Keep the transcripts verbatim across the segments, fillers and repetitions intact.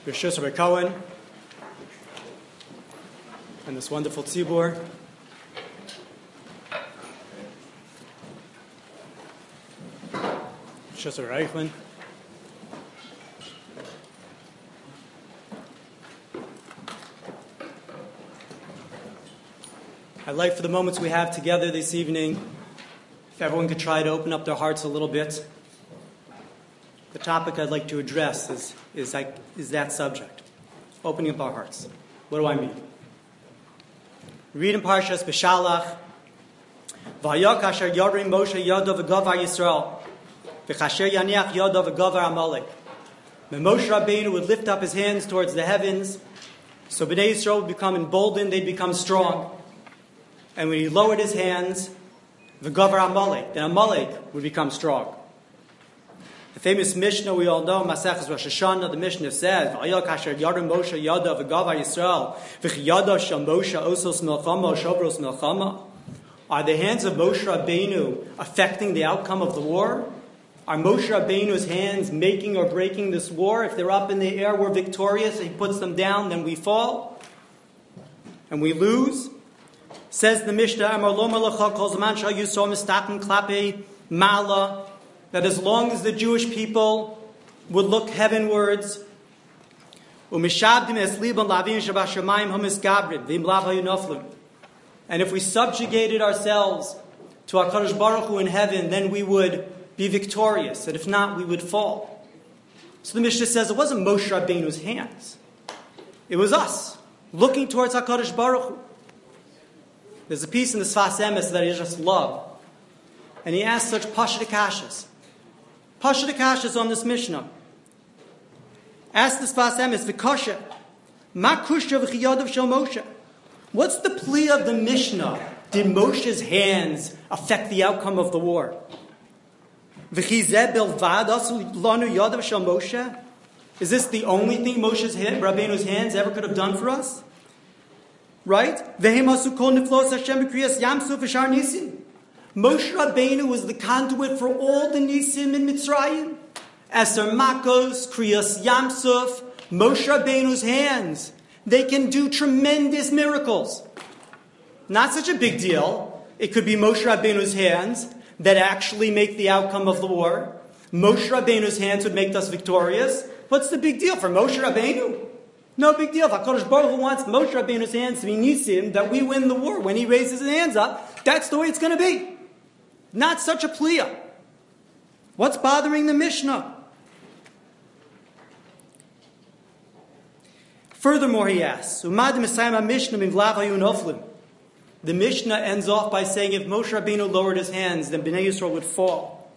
Rishus Rabbi Cohen and this wonderful tzibur. Rishus Rabbi Eichmann. I'd like for the moments we have together this evening, if everyone could try to open up their hearts a little bit. The topic I'd like to address is, is, like, is that subject, opening up our hearts. What do I mean? Read in Parshas Beshalach, Vayok asher yorim Moshe yodav v'gavar Yisrael, v'chasher yaniach yodav v'gavar Amalek. When Moshe Rabbeinu would lift up his hands towards the heavens, so Bnei Yisrael would become emboldened, they'd become strong. And when he lowered his hands, v'gavar Amalek, then Amalek would become strong. The famous Mishnah we all know, Maseches Rosh Hashanah, the Mishnah says, "Vayok asher yarim Moshe yodav v'gavar Yisrael, v'chiyadav shel Moshe osos milchama shovros milchama." Are the hands of Moshe Rabbeinu affecting the outcome of the war? Are Moshe Rabbeinu's hands making or breaking this war? If they're up in the air, we're victorious. If he puts them down, then we fall and we lose. Says the Mishnah, "Amar lo malacha kol zaman shal Yisrael mistaken klape mala." That as long as the Jewish people would look heavenwards, and if we subjugated ourselves to HaKadosh Baruch Hu in heaven, then we would be victorious, and if not, we would fall. So the Mishnah says it wasn't Moshe Rabbeinu's hands. It was us, looking towards HaKadosh Baruch Hu. There's a piece in the Sfas Emes that I just love, and he asks such Pashat Kashas. Pashat Kashas on this Mishnah. Ask the Sfas Emes, the Kasha, Ma kusha v'chiyadav shel Moshe. What's the plea of the Mishnah? Did Moshe's hands affect the outcome of the war? V'chizeh bilvad asu lanu yadav shel Moshe. Is this the only thing Moshe's hand, Rabbeinu's hands ever could have done for us? Right? V'hem asu kol niflos Hashem b'kriyas yamsu v'shar nisim. Moshe Rabbeinu was the conduit for all the Nisim in Mitzrayim. Eser Makos, Kriyas Yamsuf, Moshe Rabbeinu's hands. They can do tremendous miracles. Not such a big deal. It could be Moshe Rabbeinu's hands that actually make the outcome of the war. Moshe Rabbeinu's hands would make us victorious. What's the big deal for Moshe Rabbeinu? No big deal. If HaKadosh Baruch Hu wants Moshe Rabbeinu's hands to be Nisim, that we win the war. When he raises his hands up, that's the way it's going to be. Not such a plea. What's bothering the Mishnah? Furthermore, he asks, the Mishnah ends off by saying if Moshe Rabbeinu lowered his hands, then Bnei Yisrael would fall.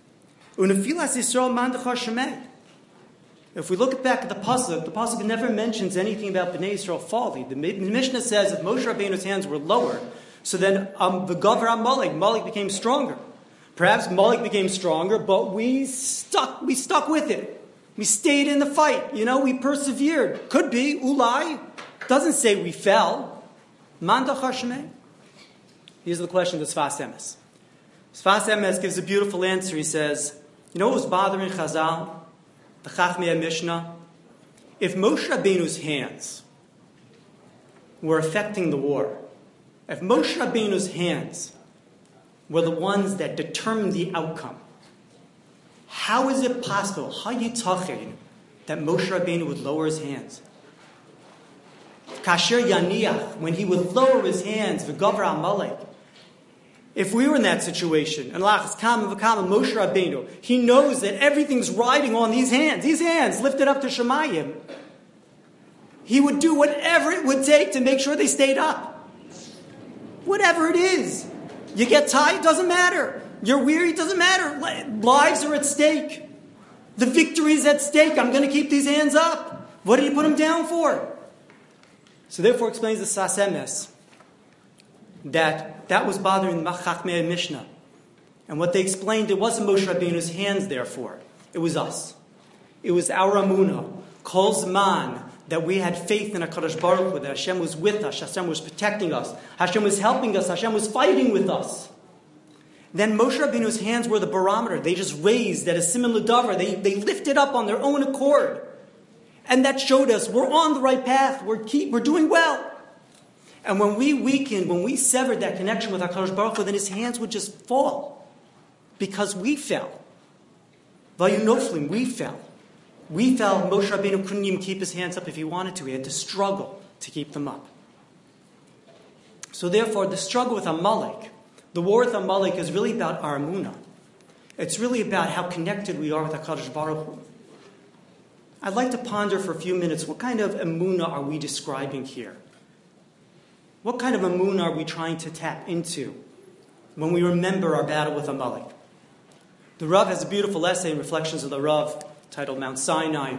If we look back at the Pasuk, the Pasuk never mentions anything about Bnei Yisrael falling. The Mishnah says if Moshe Rabbeinu's hands were lowered, so then um, the Gavar Amalek, Malik became stronger. Perhaps Malik became stronger, but we stuck, we stuck with it. We stayed in the fight. You know, we persevered. Could be, ulai. Doesn't say we fell. Manda Chashmei. Here's the question of the Sfas Emes. Sfas Emes gives a beautiful answer. He says, you know what was bothering Chazal? The Chachmei Mishnah? If Moshe Rabbeinu's hands were affecting the war, if Moshe Rabbeinu's hands were the ones that determined the outcome, how is it possible, hayitachein, that Moshe Rabbeinu would lower his hands? Kasher yaniach, when he would lower his hands, v'gavar Amalek. If we were in that situation, and lachas kama v'kama Moshe Rabbeinu, he knows that everything's riding on these hands. These hands lifted up to Shemayim. He would do whatever it would take to make sure they stayed up. Whatever it is. You get tired, doesn't matter. You're weary, doesn't matter. Lives are at stake. The victory is at stake. I'm going to keep these hands up. What did he put them down for? So therefore explains the Sfas Emes that that was bothering the Chachmei Mishnah. And what they explained, it wasn't Moshe Rabbeinu's hands, therefore. It was us. It was our Amunah. Kol Zman, that we had faith in HaKadosh Baruch Hu, that Hashem was with us, Hashem was protecting us, Hashem was helping us, Hashem was fighting with us. Then Moshe Rabbeinu's hands were the barometer. They just raised at a similar davar. They, they lifted up on their own accord. And that showed us we're on the right path. We're keep, we're doing well. And when we weakened, when we severed that connection with HaKadosh Baruch Hu, then his hands would just fall. Because we fell. Vayunoflim, we fell. We fell. Moshe Rabbeinu couldn't even keep his hands up if he wanted to. He had to struggle to keep them up. So therefore, the struggle with Amalek, the war with Amalek is really about our emunah. It's really about how connected we are with HaKadosh Baruch Hu. I'd like to ponder for a few minutes, what kind of emunah are we describing here? What kind of emunah are we trying to tap into when we remember our battle with Amalek? The Rav has a beautiful essay in Reflections of the Rav titled Mount Sinai.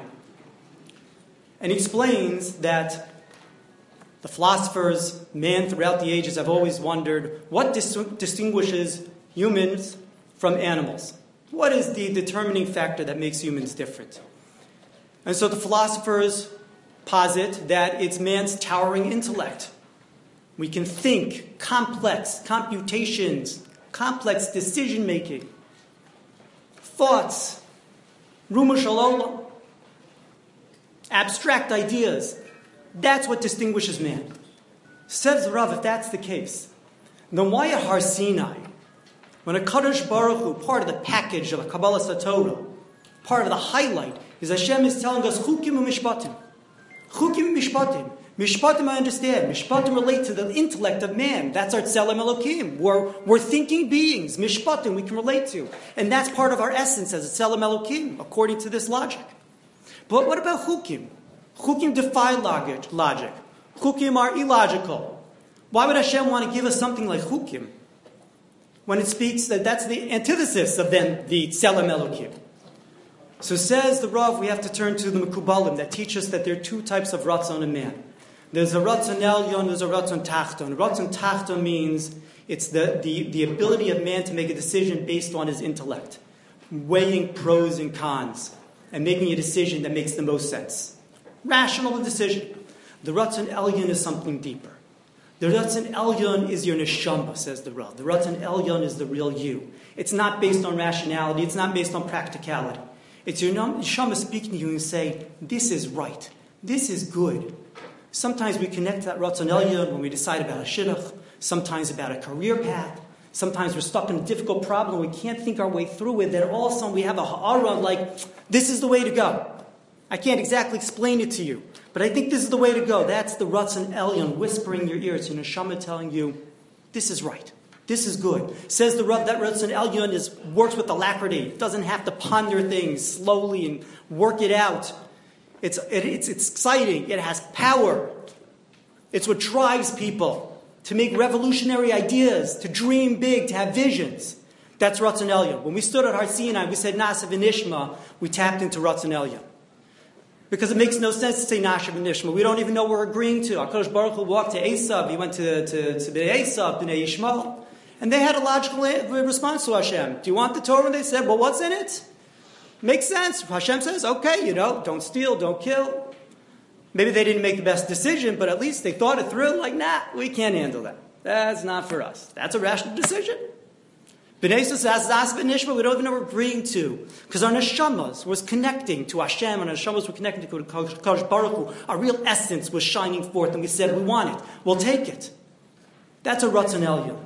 And he explains that the philosophers, man throughout the ages, have always wondered what dis- distinguishes humans from animals. What is the determining factor that makes humans different? And so the philosophers posit that it's man's towering intellect. We can think, complex computations, complex decision-making, thoughts, Ruma Shalom, abstract ideas. That's what distinguishes man. Says the Rav, if that's the case, then why at Har Sinai, when a Kadosh Baruch Hu, part of the package of a Kabbalah Satorah, part of the highlight, is Hashem is telling us, Chukim u'mishpatim. Chukim u'mishpatim. Mishpatim, I understand. Mishpatim relate to the intellect of man. That's our Tzelem Elokim. We're, we're thinking beings. Mishpatim we can relate to. And that's part of our essence as a Tzelem Elokim, according to this logic. But what about Chukim? Chukim defy logic. logic. Chukim are illogical. Why would Hashem want to give us something like Chukim? When it speaks that that's the antithesis of then the Tzelem Elokim. So says the Rav, we have to turn to the Mekubalim that teach us that there are two types of Ratzon in man. There's a Ratzon Elyon, there's a Ratzon Tachton. Ratzon Tachton means it's the, the, the ability of man to make a decision based on his intellect, weighing pros and cons, and making a decision that makes the most sense. Rational decision. The Ratzon Elyon is something deeper. The Ratzon Elyon is your neshama, says the Rav. The Ratzon Elyon is the real you. It's not based on rationality, it's not based on practicality. It's your neshama speaking to you and say, this is right, this is good. Sometimes we connect to that Ratzon Elyon when we decide about a shidduch, sometimes about a career path, sometimes we're stuck in a difficult problem, we can't think our way through it, then all of a sudden we have a ha'ara like, this is the way to go. I can't exactly explain it to you, but I think this is the way to go. That's the Ratzon Elyon whispering in your ear. It's your neshama telling you, this is right. This is good. Says the Rav that Ratzon Elyon is works with alacrity. It doesn't have to ponder things slowly and work it out. It's, it, it's, it's exciting. It has power. It's what drives people to make revolutionary ideas, to dream big, to have visions. That's Ratzon Elyon. When we stood at Har Sinai, we said Nasa v'nishma, we tapped into Ratzon Elyon. Because it makes no sense to say Nasha v'nishma. We don't even know what we're agreeing to. HaKadosh Baruch Hu walked to Esav. He went to, to, to Bnei Esav, Bnei Yishmael. And they had a logical response to Hashem. Do you want the Torah? And they said, well, what's in it? Makes sense. Hashem says, okay, you know, don't steal, don't kill. Maybe they didn't make the best decision, but at least they thought it through. Like, nah, we can't handle that. That's not for us. That's a rational decision. B'nai Yisrael says, Das v'nishma, we don't even know what we're agreeing to. Because our neshamas was connecting to Hashem, and our neshamas were connecting to Kadosh Baruch Hu. Our real essence was shining forth, and we said, we want it. We'll take it. That's a Ratzon Elyon.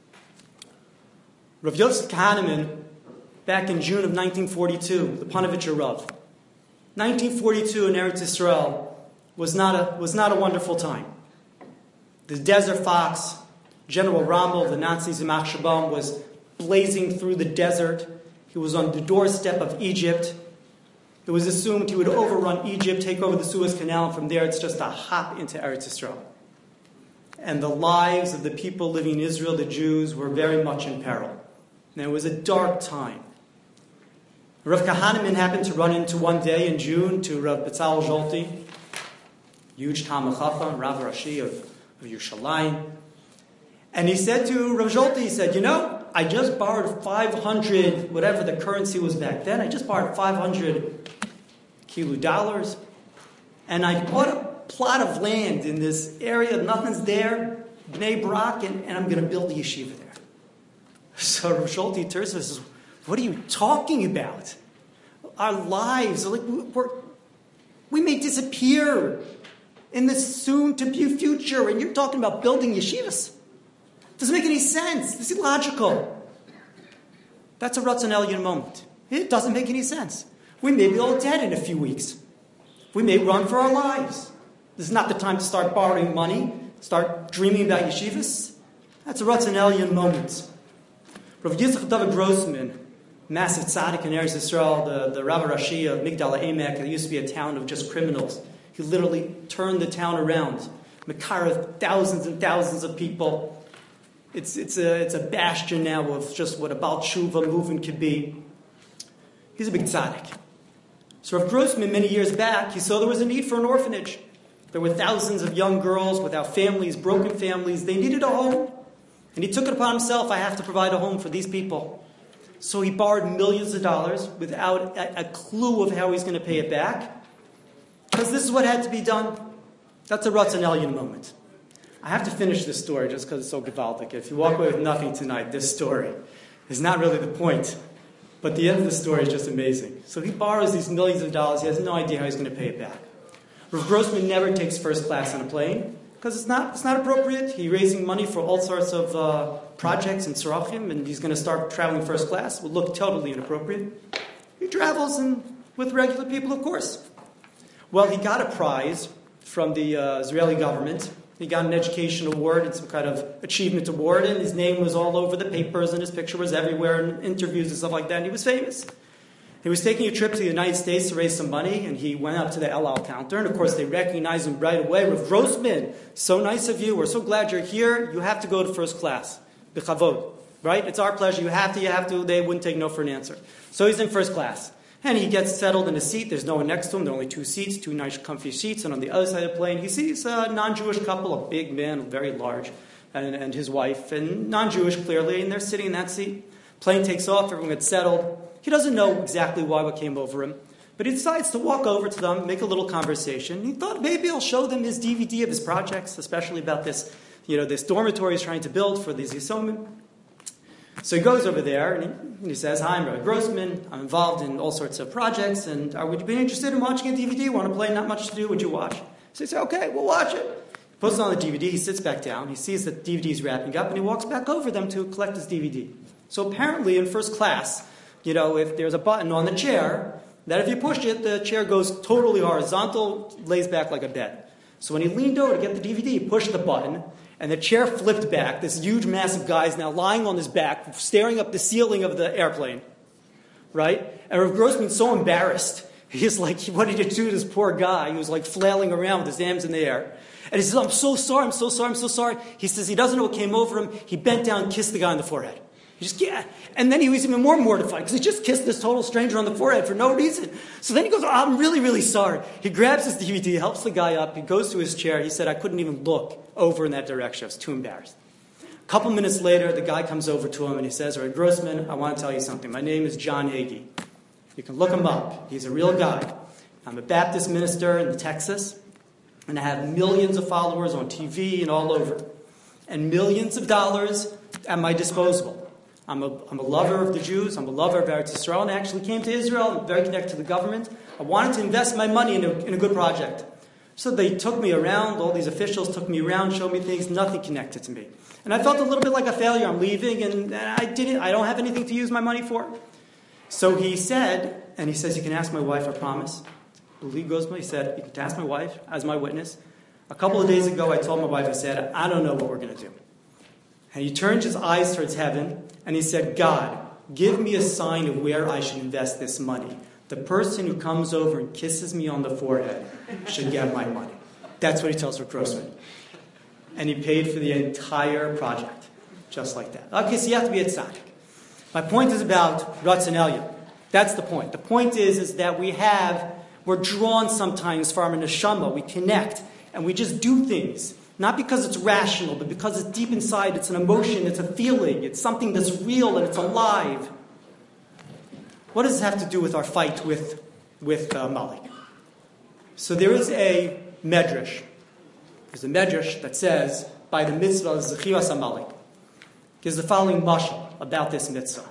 Rav Yosef Kahneman, back in June of nineteen forty-two, the Panovitcher Rav. nineteen forty-two in Eretz Yisrael was not a, was not a wonderful time. The Desert Fox, General Rommel, the Nazis in Yimach Shabam, was blazing through the desert. He was on the doorstep of Egypt. It was assumed he would overrun Egypt, take over the Suez Canal, and from there it's just a hop into Eretz Yisrael. And the lives of the people living in Israel, the Jews, were very much in peril. And it was a dark time. Rav Kahneman happened to run into one day in June to Rav Betzalel Zolti, huge Talmid Chacham, Rav Rashi of, of Yerushalayim. And he said to Rav Zolti, he said, you know, I just borrowed five hundred, whatever the currency was back then, I just borrowed five hundred kilo dollars, and I bought a plot of land in this area, nothing's there, Bnei Brak, and, and I'm going to build a yeshiva there. So Rav Zolti turns and says, what are you talking about? Our lives, like we're, We may disappear in the soon-to-be future, and you're talking about building yeshivas. Doesn't make any sense. This is illogical. That's a Ratzon Elyon moment. It doesn't make any sense. We may be all dead in a few weeks. We may run for our lives. This is not the time to start borrowing money, start dreaming about yeshivas. That's a Ratzon Elyon moment. Rav Yitzchak David Grossman, massive tzaddik in Eretz Yisrael, the, the Rav Rashi of Migdal HaEmek, it used to be a town of just criminals. He literally turned the town around. Mekarav, thousands and thousands of people. It's, it's, a, it's a bastion now of just what a Baal Tshuva movement could be. He's a big tzaddik. So Rav Grossman, many years back, he saw there was a need for an orphanage. There were thousands of young girls without families, broken families. They needed a home. And he took it upon himself, I have to provide a home for these people. So he borrowed millions of dollars without a, a clue of how he's going to pay it back. Because this is what had to be done. That's a Ratzon Elyon moment. I have to finish this story just because it's so gewaltic. If you walk away with nothing tonight, this story is not really the point. But the end of the story is just amazing. So he borrows these millions of dollars. He has no idea how he's going to pay it back. Rav Grossman never takes first class on a plane because it's not, it's not appropriate. He's raising money for all sorts of uh, projects in Tzarachim, and he's going to start traveling first class. It would look totally inappropriate. He travels and with regular people, of course. Well, he got a prize from the uh, Israeli government. He got an education award and some kind of achievement award, and his name was all over the papers, and his picture was everywhere, in interviews and stuff like that, and he was famous. He was taking a trip to the United States to raise some money, and he went up to the El Al counter, and of course they recognized him right away. Rav Grossman, so nice of you, we're so glad you're here, you have to go to first class. B'chavod, right? It's our pleasure, you have to, you have to, they wouldn't take no for an answer. So he's in first class. And he gets settled in a seat. There's no one next to him. There are only two seats, two nice comfy seats. And on the other side of the plane, he sees a non-Jewish couple, a big man, very large, and, and his wife, and non-Jewish clearly, and they're sitting in that seat. Plane takes off, everyone gets settled. He doesn't know exactly why what came over him, but he decides to walk over to them, make a little conversation. He thought maybe he'll show them his D V D of his projects, especially about this, you know, this dormitory he's trying to build for these Yisomim. So he goes over there and he, and he says, "Hi, I'm Rabbi Grossman. I'm involved in all sorts of projects, and uh, would you be interested in watching a D V D? Want to play? Not much to do. Would you watch?" So he says, "Okay, we'll watch it." He puts it on the D V D. He sits back down. He sees that the D V D is wrapping up, and he walks back over them to collect his D V D. So apparently, in first class, you know, if there's a button on the chair, that if you push it, the chair goes totally horizontal, lays back like a bed. So when he leaned over to get the D V D, he pushed the button, and the chair flipped back. This huge, massive guy is now lying on his back, staring up the ceiling of the airplane, right? And Rav Grossman's so embarrassed. He's like, what did you do to this poor guy? He was like flailing around with his hands in the air. And he says, "I'm so sorry, I'm so sorry, I'm so sorry." He says he doesn't know what came over him. He bent down and kissed the guy on the forehead. He just, yeah. And then he was even more mortified because he just kissed this total stranger on the forehead for no reason. So then he goes, "Oh, I'm really, really sorry." He grabs his D V D, helps the guy up. He goes to his chair. He said, "I couldn't even look over in that direction. I was too embarrassed." A couple minutes later, the guy comes over to him and he says, "All right, Grossman, I want to tell you something. My name is John Hagee. You can look him up. He's a real guy. I'm a Baptist minister in Texas, and I have millions of followers on T V and all over, and millions of dollars at my disposal. I'm a, I'm a lover of the Jews. I'm a lover of Eretz Yisrael, and I actually came to Israel. I'm very connected to the government. I wanted to invest my money in a, in a good project." So they took me around. All these officials took me around, showed me things, nothing connected to me. And I felt a little bit like a failure. I'm leaving, and, and I didn't. I don't have anything to use my money for. So he said, and he says, "You can ask my wife, I promise." Believe Grossman, he said, "You can ask my wife as my witness. A couple of days ago, I told my wife, I said, I don't know what we're going to do." And he turned his eyes towards heaven, and he said, "God, give me a sign of where I should invest this money. The person who comes over and kisses me on the forehead should get my money." That's what he tells Rav Grossman. And he paid for the entire project, just like that. Okay, so you have to be a tzaddik. My point is about Ratzon Elyon. That's the point. The point is, is that we have, we're drawn sometimes from our neshama. We connect, and we just do things. Not because it's rational, but because it's deep inside. It's an emotion, it's a feeling, it's something that's real and it's alive. What does this have to do with our fight with, with uh, Malik? So there is a medrash. There's a medrash that says, by the mitzvah of Zechiras HaMalik, gives the following mashal about this mitzvah.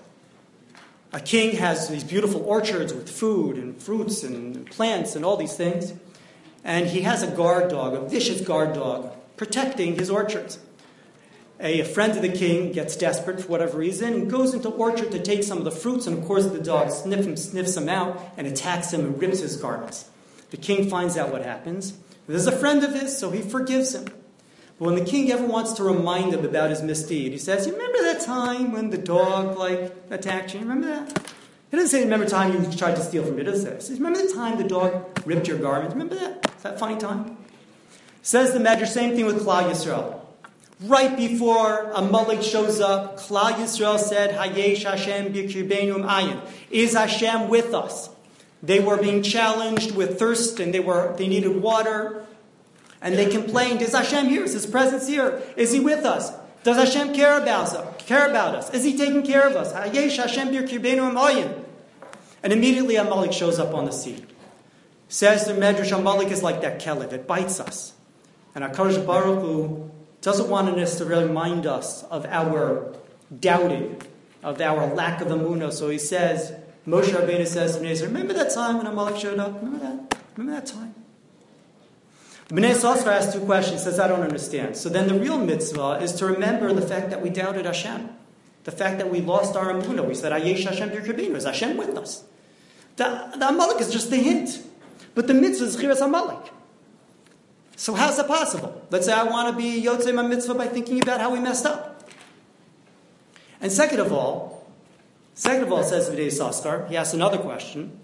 A king has these beautiful orchards with food and fruits and plants and all these things. And he has a guard dog, a vicious guard dog, protecting his orchards. A friend of the king gets desperate for whatever reason and goes into the orchard to take some of the fruits, and of course the dog sniffs him, sniffs him out and attacks him and rips his garments. The king finds out what happens. There's a friend of his, so he forgives him. But when the king ever wants to remind him about his misdeed, he says, you remember that time when the dog like attacked you? Remember that? He doesn't say, remember the time you tried to steal from me. He doesn't say that. He says, remember the time the dog ripped your garment? Remember that? Is that a funny time? Says the Medrash, same thing with Klal Yisrael. Right before Amalek shows up, Klal Yisrael said, Hayesh Hashem b'kirbeinu ayin. Is Hashem with us? They were being challenged with thirst, and they were they needed water. And they complained, is Hashem here? Is His presence here? Is He with us? Does Hashem care about us? Care about us? Is He taking care of us? Hayesh Hashem b'kirbeinu ayin. And immediately Amalek shows up on the scene. Says the Medrash, Amalek is like that kelev. It bites us. And HaKadosh Baruch Hu doesn't want us to remind us of our doubting, of our lack of emunah. So he says, Moshe Rabbeinu says to Bnei Yisrael, remember that time when Amalek showed up? Remember that? Remember that time? Bnei Yisrael asks two questions. He says, I don't understand. So then the real mitzvah is to remember the fact that we doubted Hashem. The fact that we lost our emunah. We said, Ayesh Hashem b'kirbeinu. Is Hashem with us? The, the Amalek is just the hint. But the mitzvah is Chiras Amalek. So how's that possible? Let's say I want to be Yotzei my mitzvah by thinking about how we messed up. And second of all, second of all, says Bnei Yissaschar, he asks another question.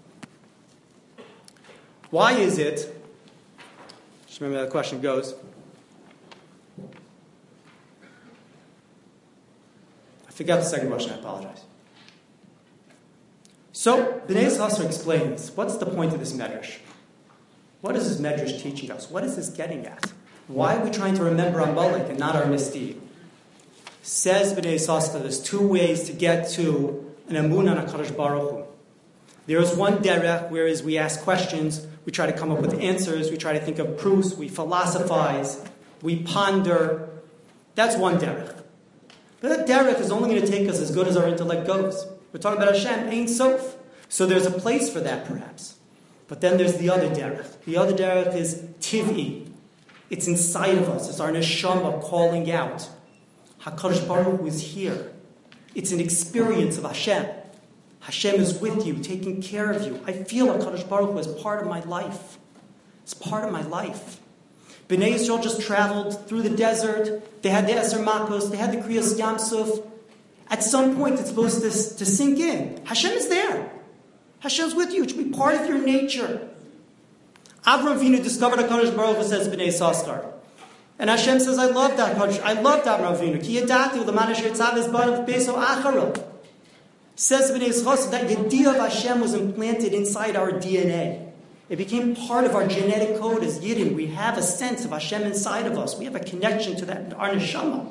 Why is it, just remember how the question goes, I forgot the second question, I apologize. So, Bnei Yissaschar explains, what's the point of this medrash? What is this medrash teaching us? What is this getting at? Why are we trying to remember Amalek and not our misdeed? Says Bnei Yissaschar, there's two ways to get to an emunah on HaKadosh Baruch Hu. There is one derech, whereas we ask questions, we try to come up with answers, we try to think of proofs, we philosophize, we ponder. That's one derech. But that derech is only going to take us as good as our intellect goes. We're talking about Hashem, Ein Sof. So there's a place for that, perhaps. But then there's the other derech. The other derech is tiv'i. It's inside of us. It's our neshama calling out. HaKadosh Baruch Hu is here. It's an experience of Hashem. Hashem is with you, taking care of you. I feel HaKadosh Baruch Hu as part of my life. It's part of my life. Bnei Yisrael just traveled through the desert. They had the Eser Makos. They had the Kriyas Yamsuf. At some point, it's supposed to, to sink in. Hashem is there. Hashem's with you. It should be part of your nature. Avraham Avinu discovered HaKadosh Baruch Hu, says Bnei Yissaschar. And Hashem says, I love that HaKadosh. I loved Avraham Avinu. Ki yadati l'man asher tzav es banav beso acharav. Says Bnei Yissaschar that Yediyah of Hashem was implanted inside our D N A. It became part of our genetic code as Yidden. We have a sense of Hashem inside of us. We have a connection to that, our neshama.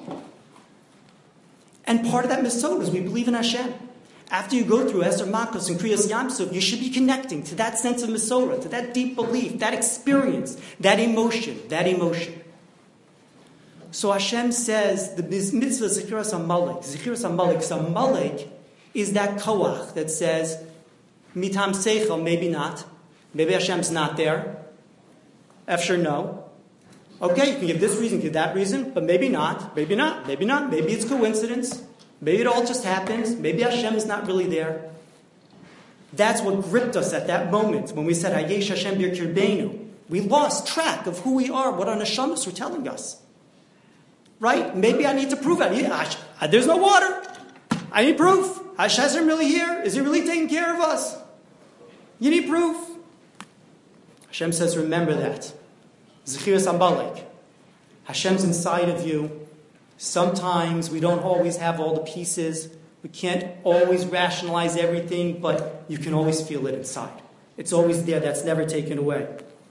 And part of that misod is we believe in Hashem. After you go through Eser Makos and Kriyas Yamsuf, you should be connecting to that sense of Mesorah, to that deep belief, that experience, that emotion, that emotion. So Hashem says the mitzvah Zechiras Amalek. Zechiras Amalek. So Amalek is that koach that says, mitam seichel, maybe not. Maybe Hashem's not there. Efshar no. Okay, you can give this reason, give that reason, but maybe not, maybe not, maybe not. Maybe it's coincidence. Maybe it all just happens. Maybe Hashem is not really there. That's what gripped us at that moment when we said, Hayesh Hashem b'kirbeinu. We lost track of who we are, what our neshamas were telling us. Right? Maybe I need to prove it. I need, I, there's no water. I need proof. Hashem really here? Is He really taking care of us? You need proof. Hashem says, remember that. Zechiras Amalek. Hashem's inside of you. Sometimes we don't always have all the pieces. We can't always rationalize everything, but you can always feel it inside. It's always there. That's never taken away.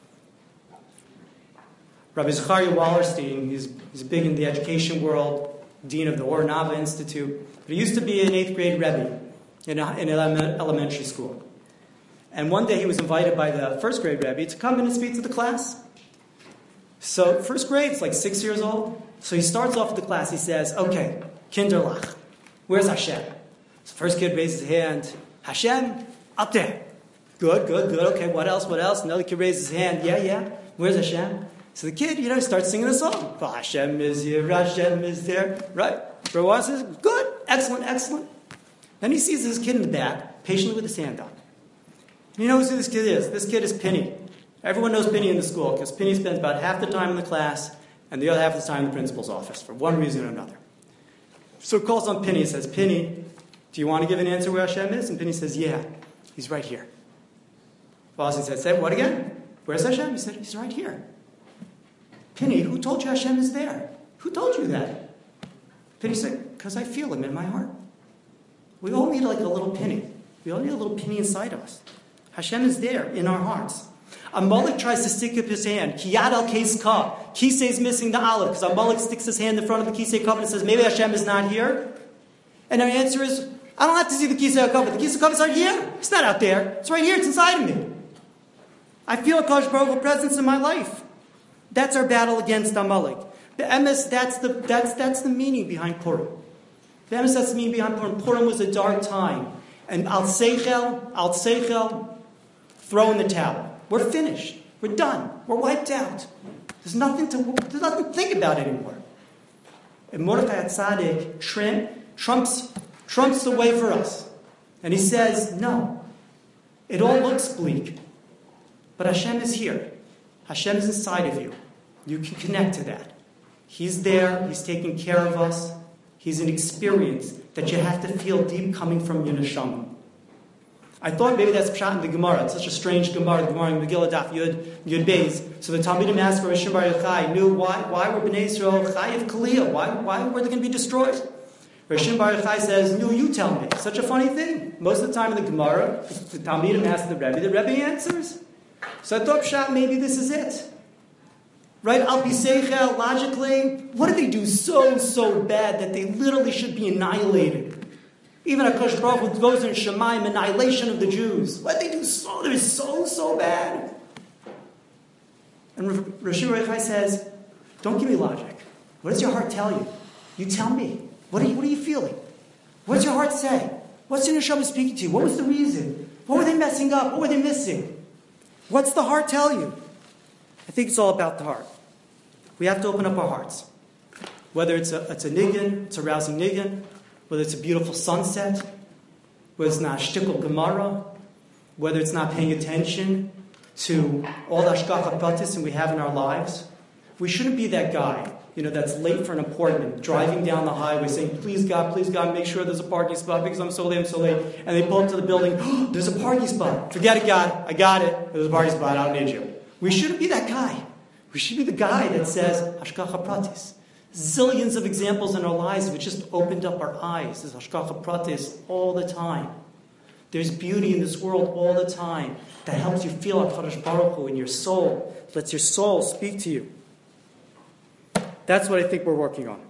Rabbi Zecharia Wallerstein, he's, he's big in the education world, dean of the Or Nava Institute. But he used to be an eighth grade Rebbe in, a, in an elementary school. And one day he was invited by the first grade Rebbe to come in and speak to the class. So first grade, it's like six years old. So he starts off the class, he says, okay, Kinderlach, where's Hashem? So first kid raises his hand, Hashem, up there. Good, good, good, okay, what else, what else? Another kid raises his hand, yeah, yeah. Where's Hashem? So the kid, you know, starts singing the song. Well, Hashem is here, Hashem is there, right? Rawaz says, good, excellent, excellent. Then he sees this kid in the back, patiently with his hand up. And he knows who this kid is. This kid is Penny. Everyone knows Penny in the school because Penny spends about half the time in the class and the other half of the time in the principal's office for one reason or another. So he calls on Penny and says, Penny, do you want to give an answer where Hashem is? And Penny says, yeah, he's right here. Rawaz said, say what again? Where's Hashem? He said, he's right here. Penny, who told you Hashem is there? Who told you that? Penny said, because I feel him in my heart. We all need like a little penny. We all need a little penny inside of us. Hashem is there in our hearts. Amalek tries to stick up his hand. Kiyad al Kais Ka. Kisei is missing the olive because Amalek sticks his hand in front of the Kisei Cup and says, maybe Hashem is not here. And our answer is, I don't have to see the Kisei Cup, but the Kisei Cup is right here. It's not out there. It's right here. It's inside of me. I feel a Kosh Baruch Hu presence in my life. That's our battle against Amalek. The emes, that's the that's that's the meaning behind Purim. The emes, that's the meaning behind Purim. Purim was a dark time. And al seichel, al seichel, throw in the towel. We're finished. We're done. We're wiped out. There's nothing to there's nothing to think about anymore. And Mordechai Tzaddik trim, trumps trumps the way for us. And he says, no. It all looks bleak. But Hashem is here. Hashem is inside of you. You can connect to that. He's there. He's taking care of us. He's an experience that you have to feel deep coming from your neshama. I thought maybe that's pshat in the Gemara. It's such a strange Gemara. The Gemara in Megillah Daf Yud Yud Beis. So the Talmidim asked for Rishon Bar Yochai knew why why were Bnei Yisrael chayiv kaliyah? Why why were they going to be destroyed? Rishon Bar Yochai says, "No, you tell me." Such a funny thing. Most of the time in the Gemara, the Talmidim ask the Rebbe. The Rebbe answers. So I thought pshat maybe this is it. Right? Al pi seichel, logically, what did they do so, so bad that they literally should be annihilated? Even HaKadosh Baruch Hu goes in Shemaim, annihilation of the Jews. What did they do so, they're so, so bad? And Rashi Rechai says, don't give me logic. What does your heart tell you? You tell me. What are you, what are you feeling? What does your heart say? What's your neshama speaking to you? What was the reason? What were they messing up? What were they missing? What's the heart tell you? I think it's all about the heart. We have to open up our hearts. Whether it's a, it's a niggin, it's a rousing niggin, whether it's a beautiful sunset, whether it's not a shtickle Gemara, whether it's not paying attention to all the hashgacha pratis that we have in our lives. We shouldn't be that guy, you know, that's late for an appointment, driving down the highway saying, please God, please God, make sure there's a parking spot because I'm so late, I'm so late. And they pull up to the building, oh, there's a parking spot. Forget it, God, I got it. There's a parking spot, I don't need you. We shouldn't be that guy. We should be the guy that says, hashgacha pratis. Zillions of examples in our lives which just opened up our eyes. There's hashgacha pratis all the time. There's beauty in this world all the time that helps you feel HaKadosh Baruch Hu in your soul. Lets your soul speak to you. That's what I think we're working on.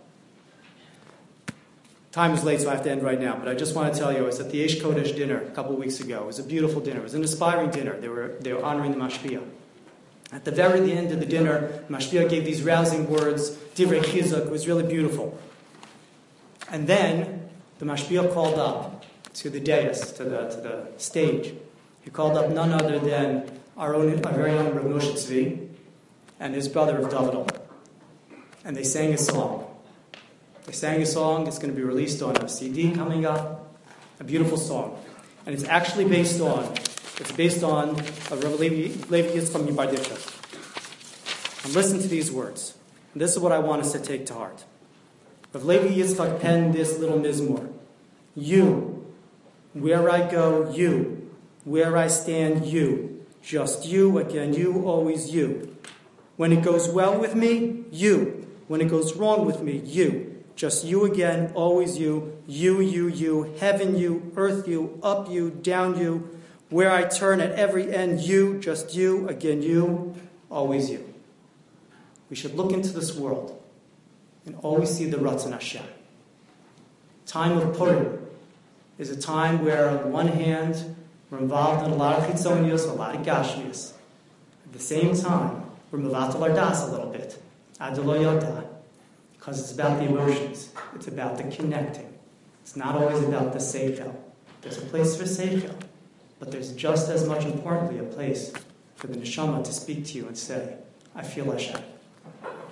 Time is late, so I have to end right now. But I just want to tell you, I was at the Eish Kodesh dinner a couple of weeks ago. It was a beautiful dinner. It was an inspiring dinner. They were they were honoring the Mashpia. At the very end of the dinner, Mashpia gave these rousing words, Divrei Chizuk. It was really beautiful. And then the Mashpia called up to the dais, to the to the stage. He called up none other than our own, our very own Rav Moshe Tzvi and his brother Rav Davidel. And they sang a song. They sang a song. It's going to be released on a C D coming up. A beautiful song. And it's actually based on, it's based on a Rav Levi Yitzchak Mibarditcha. And listen to these words. And this is what I want us to take to heart. Rav Levi Yitzchak penned this little mizmor. You, where I go, you. Where I stand, you. Just you, again, you, always you. When it goes well with me, you. When it goes wrong with me, you. Just you again, always you. You, you, you. Heaven you, earth you, up you, down you. Where I turn at every end, you. Just you, again you, always you. We should look into this world and always see the Ratzon Hashem. Time of Purim is a time where, on the one hand, we're involved in a lot of chitzonius, a lot of gashmius. At the same time, we're mevatel our das a little bit. Adelo yoda. Because it's about the emotions. It's about the connecting. It's not always about the seichel. There's a place for seichel. But there's just as much importantly a place for the neshama to speak to you and say, I feel ashamed.